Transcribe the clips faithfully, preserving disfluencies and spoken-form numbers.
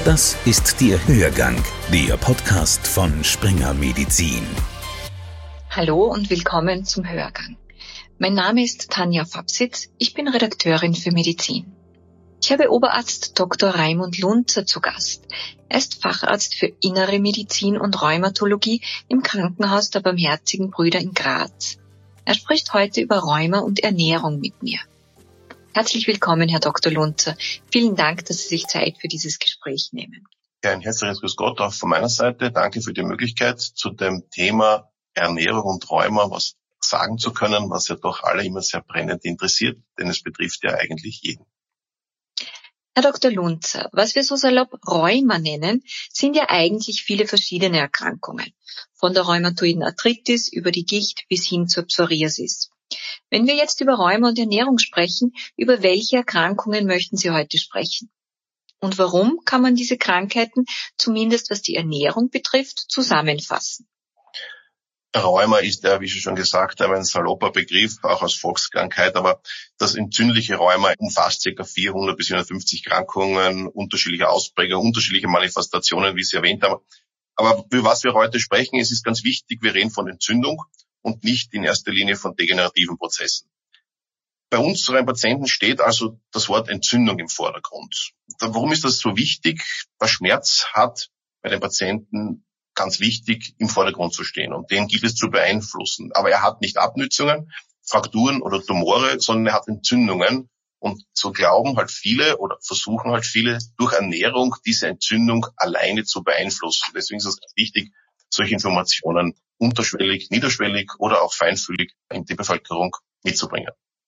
Das ist der Hörgang, der Podcast von Springer Medizin. Hallo und willkommen zum Hörgang. Mein Name ist Tanja Fabsitz, ich bin Redakteurin für Medizin. Ich habe Oberarzt Doktor Raimund Lunzer zu Gast. Er ist Facharzt für Innere Medizin und Rheumatologie im Krankenhaus der Barmherzigen Brüder in Graz. Er spricht heute über Rheuma und Ernährung mit mir. Herzlich willkommen, Herr Doktor Lunzer. Vielen Dank, dass Sie sich Zeit für dieses Gespräch nehmen. Ja, ein herzliches Grüß Gott auch von meiner Seite. Danke für die Möglichkeit, zu dem Thema Ernährung und Rheuma was sagen zu können, was ja doch alle immer sehr brennend interessiert, denn es betrifft ja eigentlich jeden. Herr Doktor Lunzer, was wir so salopp Rheuma nennen, sind ja eigentlich viele verschiedene Erkrankungen. Von der rheumatoiden Arthritis über die Gicht bis hin zur Psoriasis. Wenn wir jetzt über Rheuma und Ernährung sprechen, über welche Erkrankungen möchten Sie heute sprechen? Und warum kann man diese Krankheiten, zumindest was die Ernährung betrifft, zusammenfassen? Rheuma ist ja, wie Sie schon gesagt haben, ein salopper Begriff, auch als Volkskrankheit, aber das entzündliche Rheuma umfasst ca. vierhundert bis vierhundertfünfzig Krankungen, unterschiedliche Ausprägungen, unterschiedliche Manifestationen, wie Sie erwähnt haben. Aber für was wir heute sprechen, es ist ganz wichtig, wir reden von Entzündung und nicht in erster Linie von degenerativen Prozessen. Bei unseren Patienten steht also das Wort Entzündung im Vordergrund. Warum ist das so wichtig? Der Schmerz hat bei den Patienten ganz wichtig im Vordergrund zu stehen und den gilt es zu beeinflussen. Aber er hat nicht Abnützungen, Frakturen oder Tumore, sondern er hat Entzündungen. Und so glauben halt viele oder versuchen halt viele durch Ernährung diese Entzündung alleine zu beeinflussen. Deswegen ist es ganz wichtig, solche Informationen unterschwellig, niederschwellig oder auch feinfühlig in die Bevölkerung mitzubringen.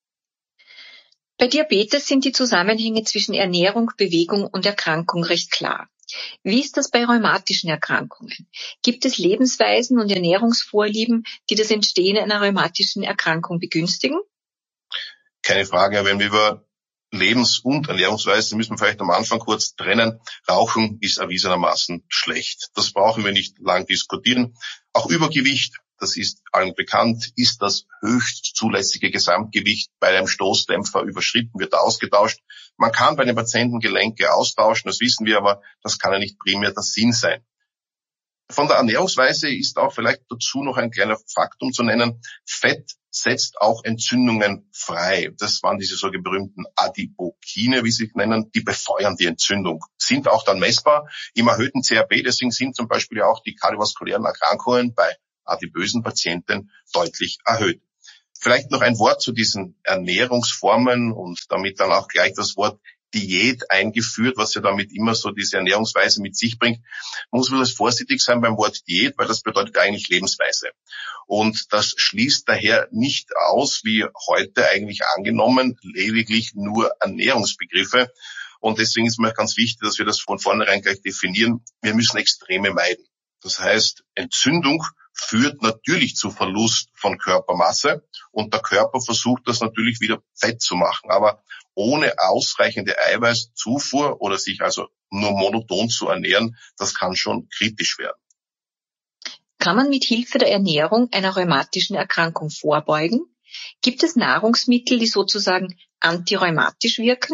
Bei Diabetes sind die Zusammenhänge zwischen Ernährung, Bewegung und Erkrankung recht klar. Wie ist das bei rheumatischen Erkrankungen? Gibt es Lebensweisen und Ernährungsvorlieben, die das Entstehen einer rheumatischen Erkrankung begünstigen? Keine Frage, wenn wir über Lebens- und Ernährungsweise müssen wir vielleicht am Anfang kurz trennen. Rauchen ist erwiesenermaßen schlecht. Das brauchen wir nicht lang diskutieren. Auch Übergewicht, das ist allen bekannt, ist das höchst zulässige Gesamtgewicht bei einem Stoßdämpfer überschritten, wird ausgetauscht. Man kann bei den Patienten Gelenke austauschen, das wissen wir, aber das kann ja nicht primär der Sinn sein. Von der Ernährungsweise ist auch vielleicht dazu noch ein kleiner Faktum zu nennen. Fett setzt auch Entzündungen frei. Das waren diese so berühmten Adipokine, wie sie sich nennen, die befeuern die Entzündung, sind auch dann messbar im erhöhten C R P. Deswegen sind zum Beispiel ja auch die kardiovaskulären Erkrankungen bei adipösen Patienten deutlich erhöht. Vielleicht noch ein Wort zu diesen Ernährungsformen und damit dann auch gleich das Wort Diät eingeführt, was ja damit immer so diese Ernährungsweise mit sich bringt. Man muss wirklich vorsichtig sein beim Wort Diät, weil das bedeutet eigentlich Lebensweise. Und das schließt daher nicht aus, wie heute eigentlich angenommen, lediglich nur Ernährungsbegriffe. Und deswegen ist mir ganz wichtig, dass wir das von vornherein gleich definieren. Wir müssen Extreme meiden. Das heißt, Entzündung führt natürlich zu Verlust von Körpermasse und der Körper versucht das natürlich wieder fett zu machen. Aber ohne ausreichende Eiweißzufuhr oder sich also nur monoton zu ernähren, das kann schon kritisch werden. Kann man mit Hilfe der Ernährung einer rheumatischen Erkrankung vorbeugen? Gibt es Nahrungsmittel, die sozusagen antirheumatisch wirken?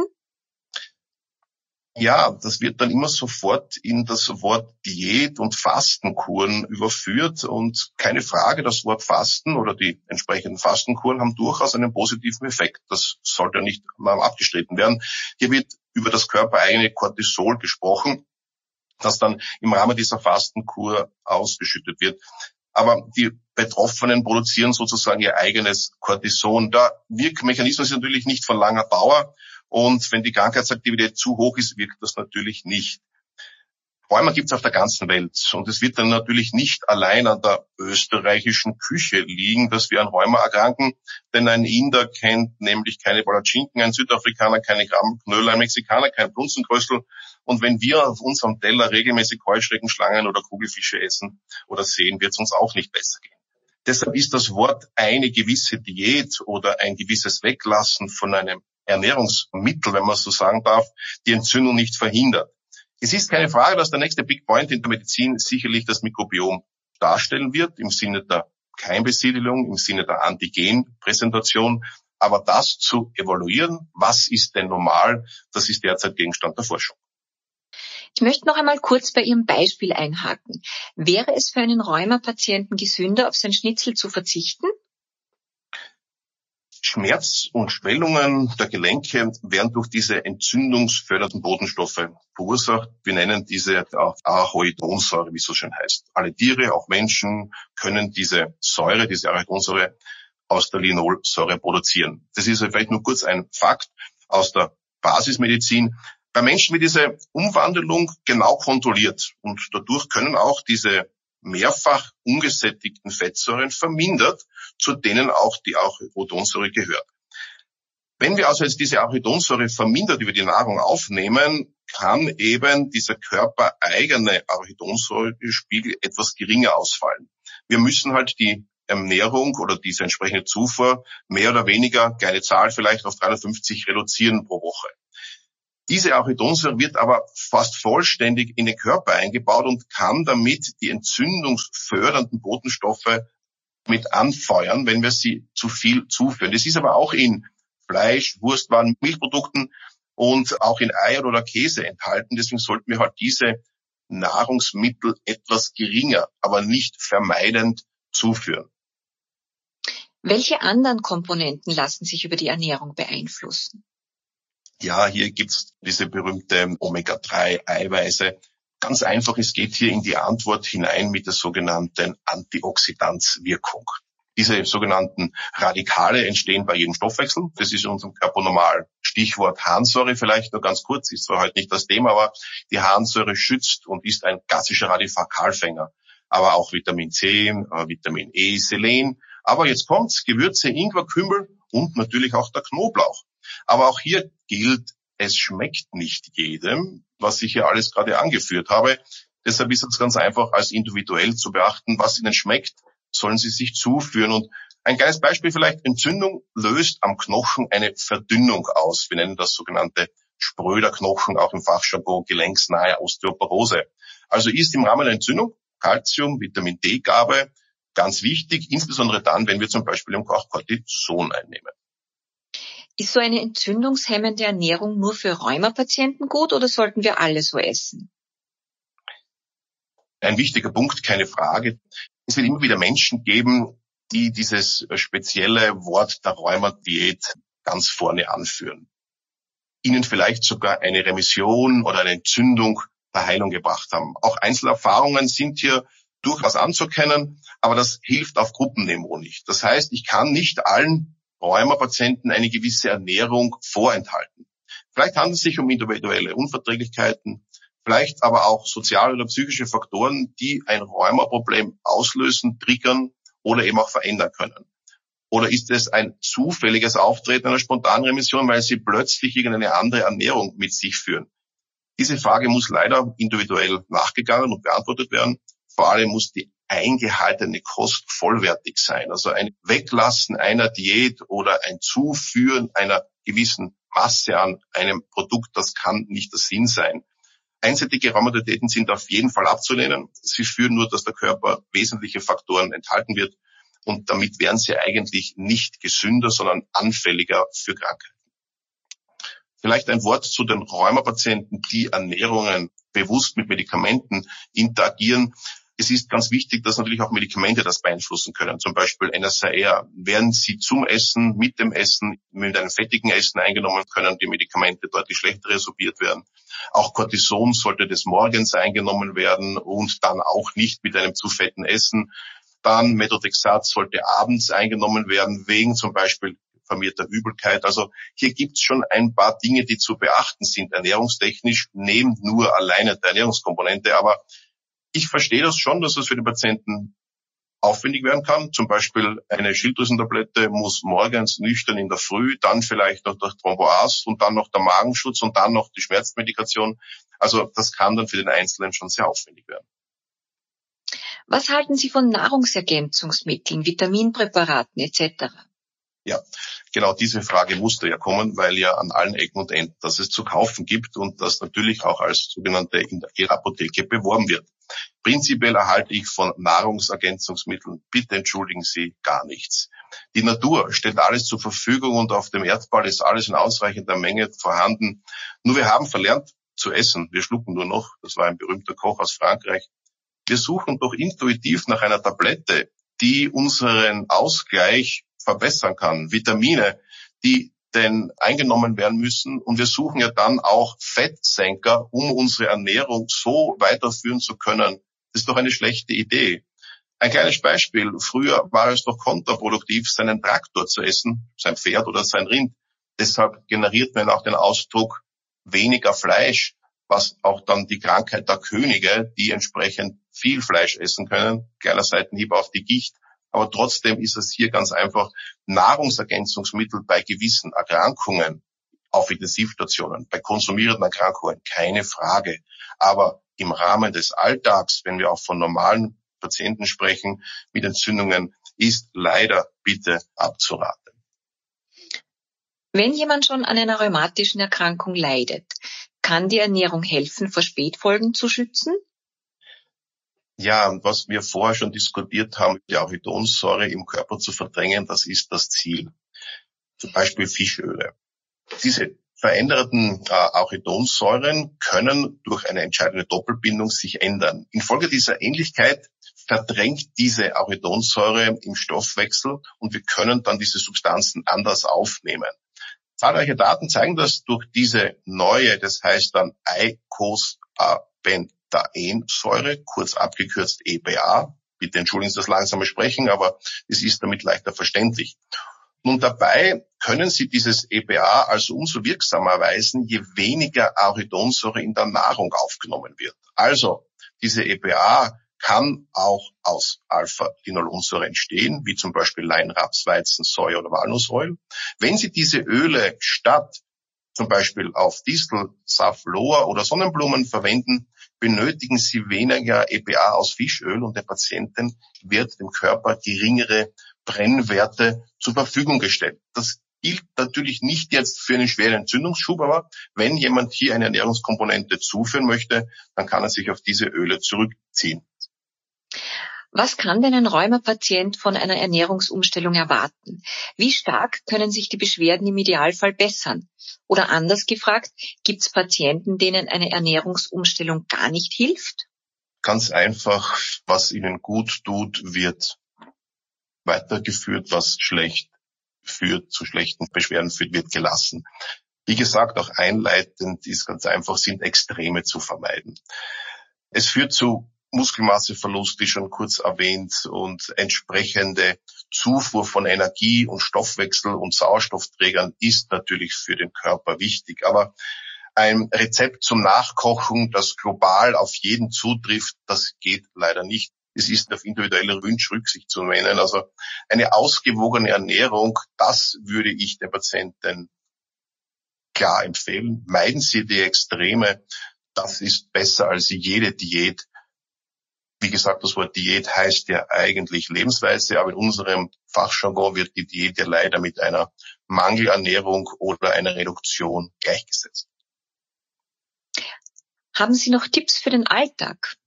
Ja, das wird dann immer sofort in das Wort Diät und Fastenkuren überführt und keine Frage, das Wort Fasten oder die entsprechenden Fastenkuren haben durchaus einen positiven Effekt. Das sollte nicht mal abgestritten werden. Hier wird über das körpereigene Cortisol gesprochen, das dann im Rahmen dieser Fastenkur ausgeschüttet wird. Aber die Betroffenen produzieren sozusagen ihr eigenes Cortison. Der Wirkmechanismus ist natürlich nicht von langer Dauer. Und wenn die Krankheitsaktivität zu hoch ist, wirkt das natürlich nicht. Rheuma gibt es auf der ganzen Welt. Und es wird dann natürlich nicht allein an der österreichischen Küche liegen, dass wir an Rheuma erkranken. Denn ein Inder kennt nämlich keine Palatschinken, ein Südafrikaner keine Grammknödel, ein Mexikaner kein Brunzenkröstel. Und wenn wir auf unserem Teller regelmäßig Heuschrecken, Schlangen oder Kugelfische essen oder sehen, wird es uns auch nicht besser gehen. Deshalb ist das Wort eine gewisse Diät oder ein gewisses Weglassen von einem Ernährungsmittel, wenn man so sagen darf, die Entzündung nicht verhindert. Es ist keine Frage, dass der nächste Big Point in der Medizin sicherlich das Mikrobiom darstellen wird, im Sinne der Keimbesiedelung, im Sinne der Antigenpräsentation. Aber das zu evaluieren, was ist denn normal, das ist derzeit Gegenstand der Forschung. Ich möchte noch einmal kurz bei Ihrem Beispiel einhaken. Wäre es für einen Rheumapatienten gesünder, auf sein Schnitzel zu verzichten? Schmerz und Schwellungen der Gelenke werden durch diese entzündungsfördernden Botenstoffe verursacht. Wir nennen diese auch Arachidonsäure, wie es so schön heißt. Alle Tiere, auch Menschen, können diese Säure, diese Arachidonsäure aus der Linolsäure produzieren. Das ist vielleicht nur kurz ein Fakt aus der Basismedizin. Bei Menschen wird diese Umwandlung genau kontrolliert und dadurch können auch diese mehrfach ungesättigten Fettsäuren vermindert, zu denen auch die Arachidonsäure gehört. Wenn wir also jetzt diese Arachidonsäure vermindert über die Nahrung aufnehmen, kann eben dieser körpereigene Arachidonsäurespiegel etwas geringer ausfallen. Wir müssen halt die Ernährung oder diese entsprechende Zufuhr mehr oder weniger, kleine Zahl vielleicht, auf dreihundertfünfzig reduzieren pro Woche. Diese Arachidonsäure wird aber fast vollständig in den Körper eingebaut und kann damit die entzündungsfördernden Botenstoffe mit anfeuern, wenn wir sie zu viel zuführen. Das ist aber auch in Fleisch, Wurstwaren, Milchprodukten und auch in Eiern oder Käse enthalten. Deswegen sollten wir halt diese Nahrungsmittel etwas geringer, aber nicht vermeidend zuführen. Welche anderen Komponenten lassen sich über die Ernährung beeinflussen? Ja, hier gibt's diese berühmte Omega drei Eiweiße. Ganz einfach, es geht hier in die Antwort hinein mit der sogenannten Antioxidanzwirkung. Diese sogenannten Radikale entstehen bei jedem Stoffwechsel. Das ist in unserem Körper normal. Stichwort Harnsäure vielleicht nur ganz kurz, ist zwar heute nicht das Thema, aber die Harnsäure schützt und ist ein klassischer Radikalfänger. Aber auch Vitamin C, Vitamin E, Selen. Aber jetzt kommt's, Gewürze, Ingwer, Kümmel und natürlich auch der Knoblauch. Aber auch hier gilt, es schmeckt nicht jedem, was ich hier alles gerade angeführt habe. Deshalb ist es ganz einfach, als individuell zu beachten, was Ihnen schmeckt, sollen Sie sich zuführen. Und ein kleines Beispiel vielleicht, Entzündung löst am Knochen eine Verdünnung aus. Wir nennen das sogenannte Spröderknochen, auch im Fachjargon gelenksnahe Osteoporose. Also ist im Rahmen der Entzündung Calcium, Vitamin D-Gabe ganz wichtig, insbesondere dann, wenn wir zum Beispiel auch Cortison einnehmen. Ist so eine entzündungshemmende Ernährung nur für Rheumapatienten gut oder sollten wir alle so essen? Ein wichtiger Punkt, keine Frage. Es wird immer wieder Menschen geben, die dieses spezielle Wort der Rheumadiät ganz vorne anführen. Ihnen vielleicht sogar eine Remission oder eine Entzündung der Heilung gebracht haben. Auch Einzelerfahrungen sind hier durchaus anzuerkennen, aber das hilft auf Gruppenniveau nicht. Das heißt, ich kann nicht allen Rheumapatienten eine gewisse Ernährung vorenthalten. Vielleicht handelt es sich um individuelle Unverträglichkeiten, vielleicht aber auch soziale oder psychische Faktoren, die ein Rheumaproblem auslösen, triggern oder eben auch verändern können. Oder ist es ein zufälliges Auftreten einer spontanen Remission, weil sie plötzlich irgendeine andere Ernährung mit sich führen? Diese Frage muss leider individuell nachgegangen und beantwortet werden. Vor allem muss die eingehaltene Kost vollwertig sein. Also ein Weglassen einer Diät oder ein Zuführen einer gewissen Masse an einem Produkt, das kann nicht der Sinn sein. Einseitige Rheumatoidäten sind auf jeden Fall abzulehnen. Sie führen nur, dass der Körper wesentliche Faktoren enthalten wird und damit wären sie eigentlich nicht gesünder, sondern anfälliger für Krankheiten. Vielleicht ein Wort zu den Rheumapatienten, die Ernährungen bewusst mit Medikamenten interagieren. Es ist ganz wichtig, dass natürlich auch Medikamente das beeinflussen können. Zum Beispiel N S A R. Werden sie zum Essen, mit dem Essen, mit einem fettigen Essen eingenommen, können die Medikamente deutlich schlechter resorbiert werden. Auch Cortison sollte des Morgens eingenommen werden und dann auch nicht mit einem zu fetten Essen. Dann Methotrexat sollte abends eingenommen werden, wegen zum Beispiel vermehrter Übelkeit. Also hier gibt es schon ein paar Dinge, die zu beachten sind, ernährungstechnisch, neben nur alleine der Ernährungskomponente. Aber ich verstehe das schon, dass das für den Patienten aufwendig werden kann. Zum Beispiel eine Schilddrüsentablette muss morgens nüchtern in der Früh, dann vielleicht noch der Thromboas und dann noch der Magenschutz und dann noch die Schmerzmedikation. Also das kann dann für den Einzelnen schon sehr aufwendig werden. Was halten Sie von Nahrungsergänzungsmitteln, Vitaminpräparaten et cetera? Ja, genau diese Frage musste ja kommen, weil ja an allen Ecken und Enden, dass es zu kaufen gibt und das natürlich auch als sogenannte in der Apotheke beworben wird. Prinzipiell erhalte ich von Nahrungsergänzungsmitteln, bitte entschuldigen Sie, gar nichts. Die Natur stellt alles zur Verfügung und auf dem Erdball ist alles in ausreichender Menge vorhanden. Nur wir haben verlernt, zu essen. Wir schlucken nur noch, das war ein berühmter Koch aus Frankreich. Wir suchen doch intuitiv nach einer Tablette, die unseren Ausgleich verbessern kann. Vitamine, die denn eingenommen werden müssen. Und wir suchen ja dann auch Fettsenker, um unsere Ernährung so weiterführen zu können. Das ist doch eine schlechte Idee. Ein kleines Beispiel. Früher war es doch kontraproduktiv, seinen Traktor zu essen, sein Pferd oder sein Rind. Deshalb generiert man auch den Ausdruck weniger Fleisch, was auch dann die Krankheit der Könige, die entsprechend viel Fleisch essen können, kleiner Seitenhieb auf die Gicht. Aber trotzdem ist es hier ganz einfach Nahrungsergänzungsmittel bei gewissen Erkrankungen auf Intensivstationen, bei konsumierenden Erkrankungen, keine Frage. Aber im Rahmen des Alltags, wenn wir auch von normalen Patienten sprechen mit Entzündungen, ist leider bitte abzuraten. Wenn jemand schon an einer rheumatischen Erkrankung leidet, kann die Ernährung helfen, vor Spätfolgen zu schützen? Ja, was wir vorher schon diskutiert haben, die Arachidonsäure im Körper zu verdrängen, das ist das Ziel. Zum Beispiel Fischöle. Diese veränderten äh, Arachidonsäuren können durch eine entscheidende Doppelbindung sich ändern. Infolge dieser Ähnlichkeit verdrängt diese Arachidonsäure im Stoffwechsel und wir können dann diese Substanzen anders aufnehmen. Zahlreiche Daten zeigen, dass durch diese neue, das heißt dann Eicosapentaensäure, kurz abgekürzt E B A, bitte entschuldigen Sie das langsame Sprechen, aber es ist damit leichter verständlich. Nun dabei können Sie dieses E B A also umso wirksamer erweisen, je weniger Arachidonsäure in der Nahrung aufgenommen wird. Also diese E B A kann auch aus Alpha-Linolonsäure entstehen, wie zum Beispiel Leinraps, Weizen, Soja oder Walnussöl. Wenn Sie diese Öle statt zum Beispiel auf Distel, Saffloa oder Sonnenblumen verwenden, benötigen Sie weniger E B A aus Fischöl und der Patientin wird dem Körper geringere Brennwerte zur Verfügung gestellt. Das gilt natürlich nicht jetzt für einen schweren Entzündungsschub, aber wenn jemand hier eine Ernährungskomponente zuführen möchte, dann kann er sich auf diese Öle zurückziehen. Was kann denn ein Rheumapatient von einer Ernährungsumstellung erwarten? Wie stark können sich die Beschwerden im Idealfall bessern? Oder anders gefragt, gibt es Patienten, denen eine Ernährungsumstellung gar nicht hilft? Ganz einfach, was ihnen gut tut, wird weitergeführt, was schlecht führt, zu schlechten Beschwerden führt, wird gelassen. Wie gesagt, auch einleitend ist ganz einfach, sind Extreme zu vermeiden. Es führt zu Muskelmasseverlust, wie schon kurz erwähnt, und entsprechende Zufuhr von Energie und Stoffwechsel und Sauerstoffträgern ist natürlich für den Körper wichtig. Aber ein Rezept zum Nachkochen, das global auf jeden zutrifft, das geht leider nicht. Es ist auf individuelle Wünsche Rücksicht zu nehmen. Also eine ausgewogene Ernährung, das würde ich den Patienten klar empfehlen. Meiden Sie die Extreme. Das ist besser als jede Diät. Wie gesagt, das Wort Diät heißt ja eigentlich Lebensweise, aber in unserem Fachjargon wird die Diät ja leider mit einer Mangelernährung oder einer Reduktion gleichgesetzt. Haben Sie noch Tipps für den Alltag?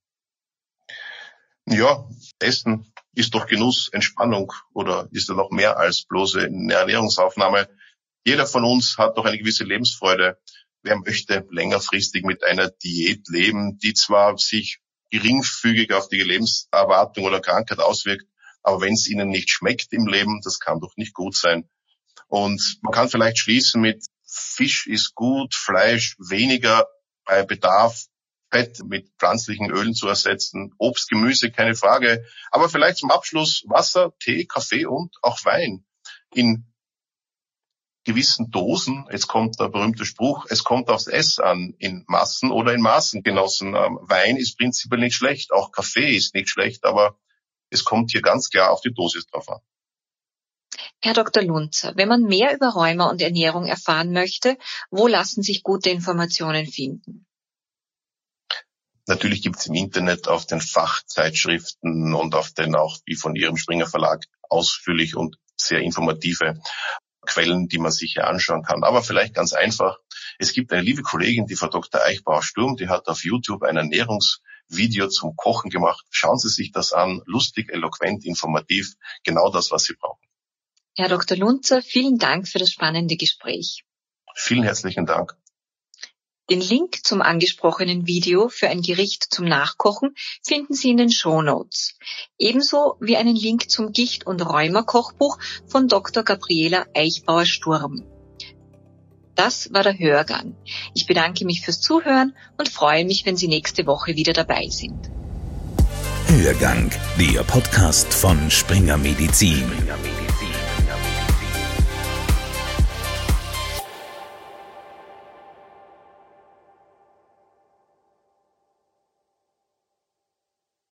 Ja, Essen ist doch Genuss, Entspannung oder ist ja noch mehr als bloße eine Ernährungsaufnahme. Jeder von uns hat doch eine gewisse Lebensfreude. Wer möchte längerfristig mit einer Diät leben, die zwar sich geringfügig auf die Lebenserwartung oder Krankheit auswirkt, aber wenn es ihnen nicht schmeckt im Leben, das kann doch nicht gut sein. Und man kann vielleicht schließen mit Fisch ist gut, Fleisch weniger bei Bedarf, Fett mit pflanzlichen Ölen zu ersetzen, Obst, Gemüse, keine Frage, aber vielleicht zum Abschluss Wasser, Tee, Kaffee und auch Wein in gewissen Dosen. Jetzt kommt der berühmte Spruch, es kommt aufs S an, in Massen oder in Maßen genossen. Ähm, Wein ist prinzipiell nicht schlecht, auch Kaffee ist nicht schlecht, aber es kommt hier ganz klar auf die Dosis drauf an. Herr Doktor Lunzer, wenn man mehr über Rheuma und Ernährung erfahren möchte, wo lassen sich gute Informationen finden? Natürlich gibt es im Internet auf den Fachzeitschriften und auf den auch wie von Ihrem Springer Verlag ausführlich und sehr informative Quellen, die man sich hier anschauen kann. Aber vielleicht ganz einfach, es gibt eine liebe Kollegin, die Frau Doktor Eichbauer-Sturm, die hat auf YouTube ein Ernährungsvideo zum Kochen gemacht. Schauen Sie sich das an, lustig, eloquent, informativ, genau das, was Sie brauchen. Herr Doktor Lunzer, vielen Dank für das spannende Gespräch. Vielen herzlichen Dank. Den Link zum angesprochenen Video für ein Gericht zum Nachkochen finden Sie in den Shownotes. Ebenso wie einen Link zum Gicht- und Rheuma-Kochbuch von Doktor Gabriela Eichbauer-Sturm. Das war der Hörgang. Ich bedanke mich fürs Zuhören und freue mich, wenn Sie nächste Woche wieder dabei sind. Hörgang, der Podcast von Springer Medizin.